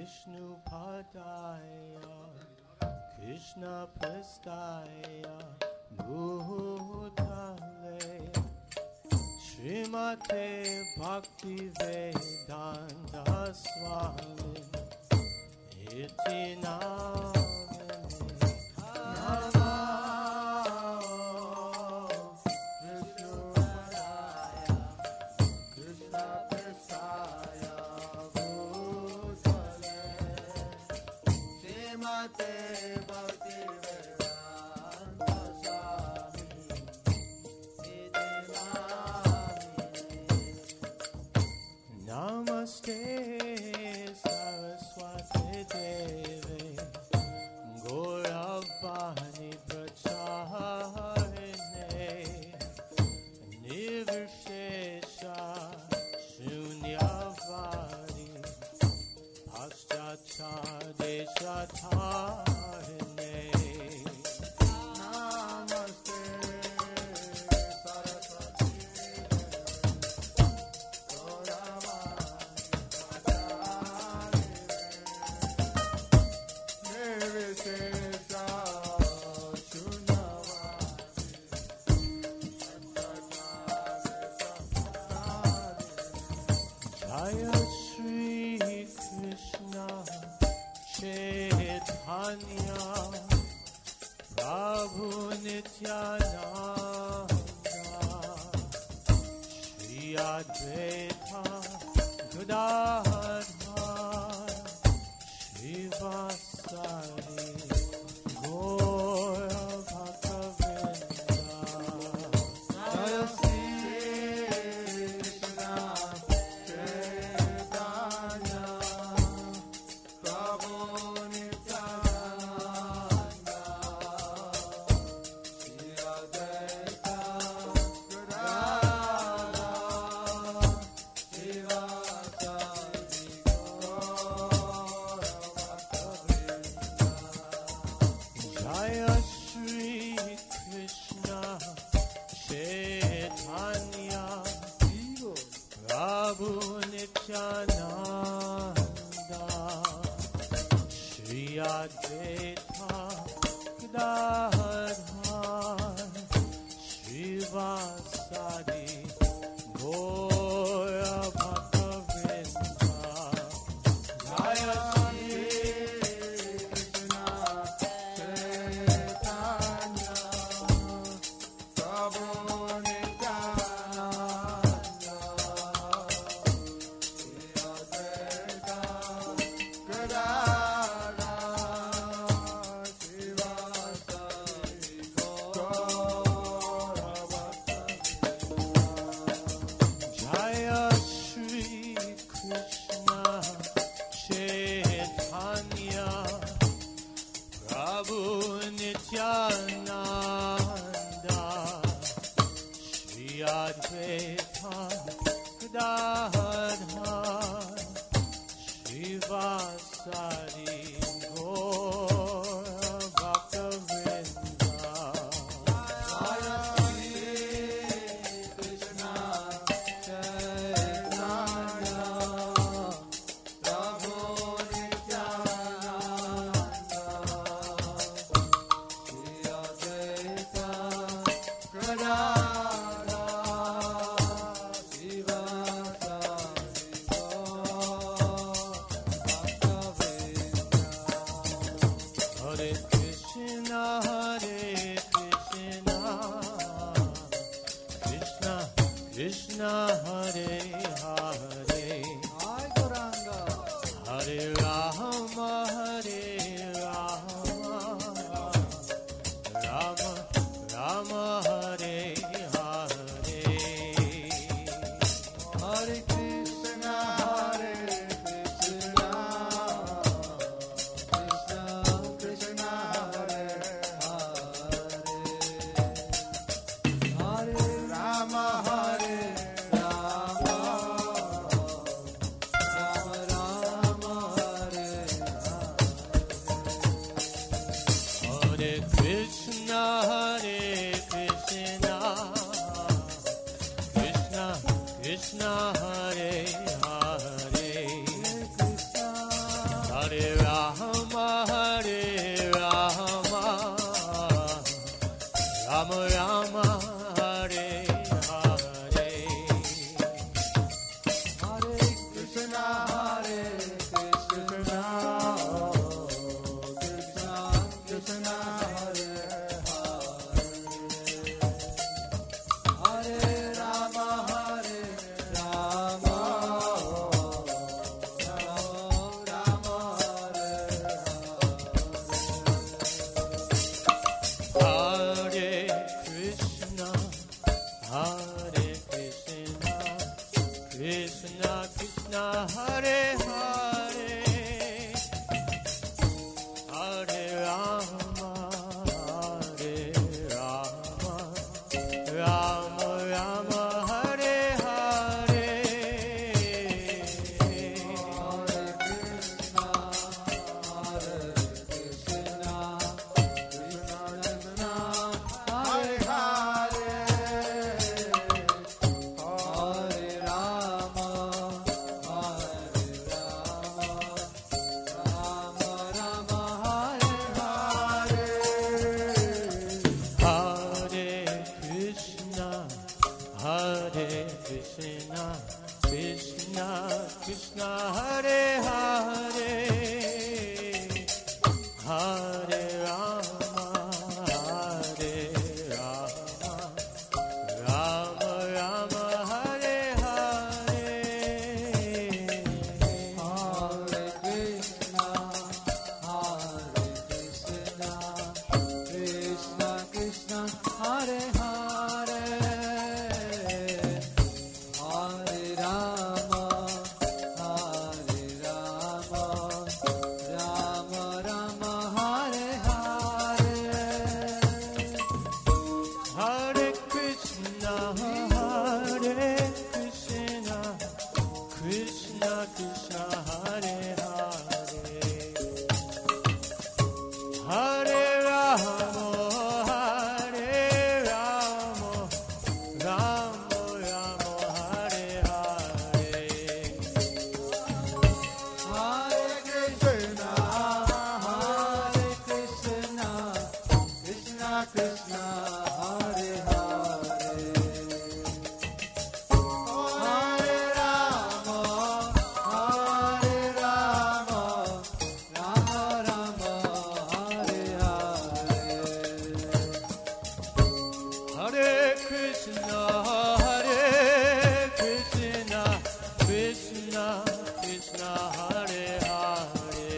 Vishnupadaya Krishna Prastaya Bhutale Srimate Bhakti Vedanta Swami Iti Namane Namo Vishnupadaya Krishna Prastaya Bhutale Srimate Bhakti Vedanta Swami Iti Namane Namaste Saraswati Devi Gauravani Pracharine Nirvishesha Shunyavadi Paschatadeshatarine Namaste Saraswati Jaya Shri Krishna Chaitanya Prabhu Nityananda Shri Advaita Gadadhar Shivasari Gaura Bhaktavinda Jaya Shri Krishna Chaitanya Prabhu Nityananda Shri Advaita Gadadhar Shivasari Gaura Jaya Shri Krishna Chaitanya Prabhu Nityananda Shri Advaita Gadadhar Shivasari Gaura Bhaktavinda Jaya Shri Krishna Chaitanya Prabhu Nityananda Shri Advaita Gadadhar Shivasari Gaura Bhaktavinda Jaya Shri Krishna Chaitanya Prabhu Nityananda Shri Advaita Gadadhar Shivasari Gaura Bhaktavinda Jaya Shri Krishna Chaitanya Prabhu Nityananda Shri Advaita Gadadhar Shivasari Krishna Krishna Hare Hare Hare Rama Hare Rama Rama Rama Hare Hare Hare Krishna Krishna Krishna Hare Hare Hare Rama Rama Rama Hare Hare Hare Krishna Krishna Krishna Hare Hare Hare Rama Rama Rama Hare Hare Hare Krishna Krishna Krishna Hare Hare Hare Rama Rama Rama Hare Hare Hare Krishna Krishna Krishna Hare Hare Hare Rama Rama Rama Hare Hare Hare Krishna Krishna Krishna Hare Hare Hare Rama Rama Rama Hare Hare Hare Krishna Krishna Krishna Hare Hare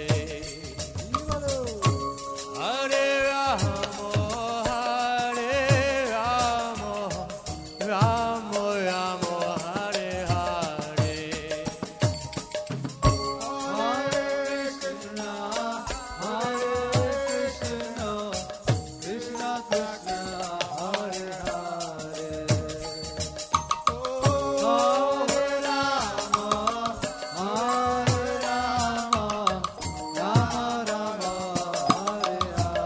Hare Rama Rama Rama Hare Hare Hare Krishna Krishna Krishna Hare Hare Hare Rama Rama Hare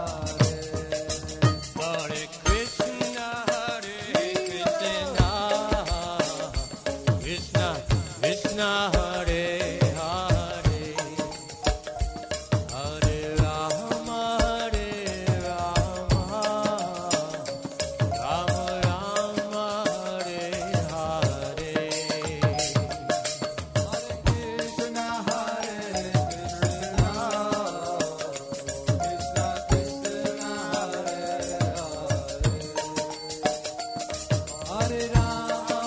Hare Krishna Krishna Krishna Hare Hare Hare Rama Rama Rama Hare Hare Hare Krishna Krishna Krishna Hare Hare Rama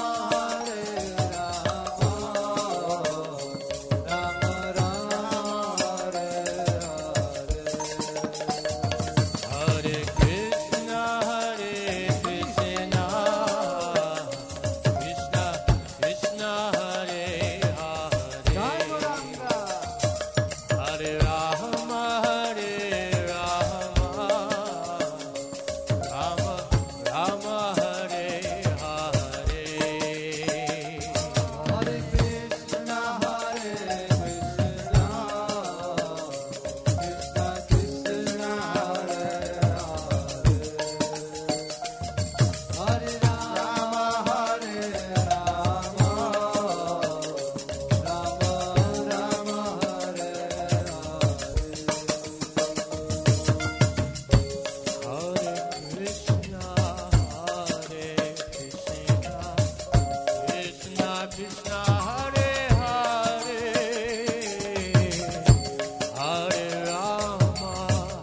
Hare Krishna Krishna Krishna Hare Hare Hare Rama Rama Rama Hare Hare Hare Krishna Krishna Krishna Hare Hare Rama Rama Rama Hare Hare Krishna Krishna Krishna Hare Hare Hare Rama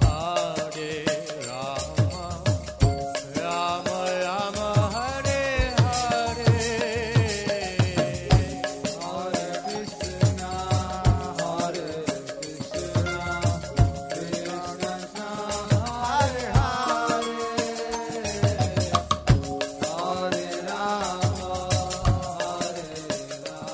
Rama Rama Hare Hare Hare Krishna Krishna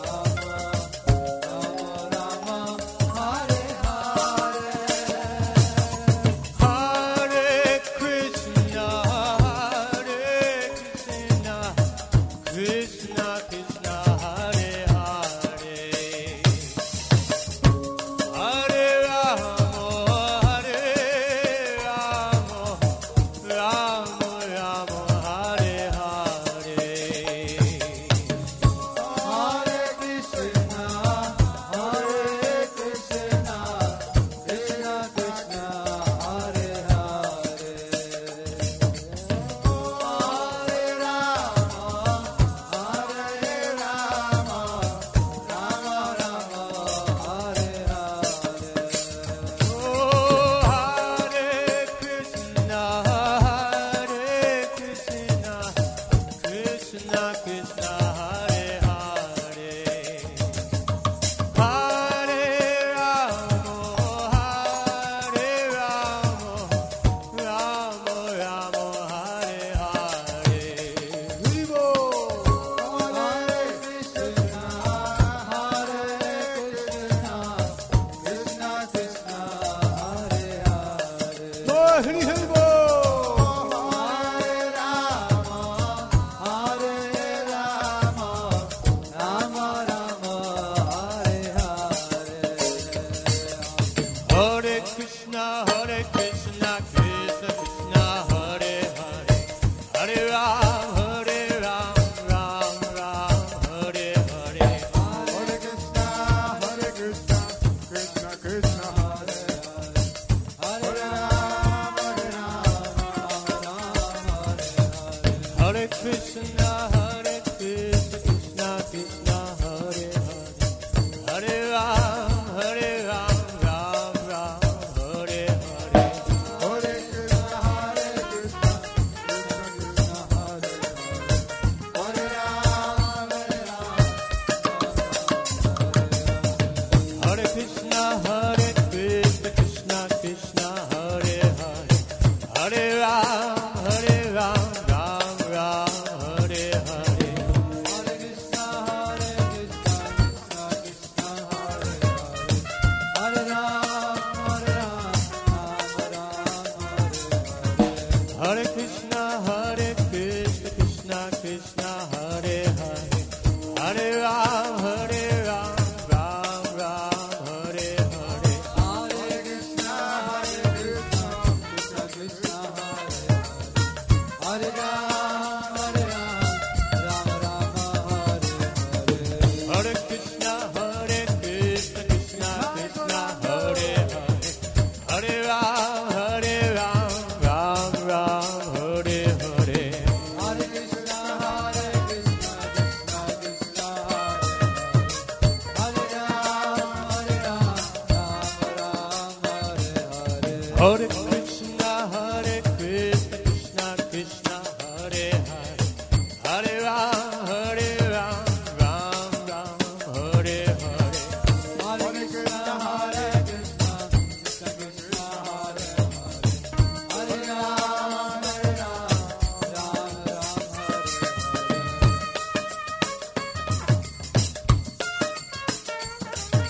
Hare Rama,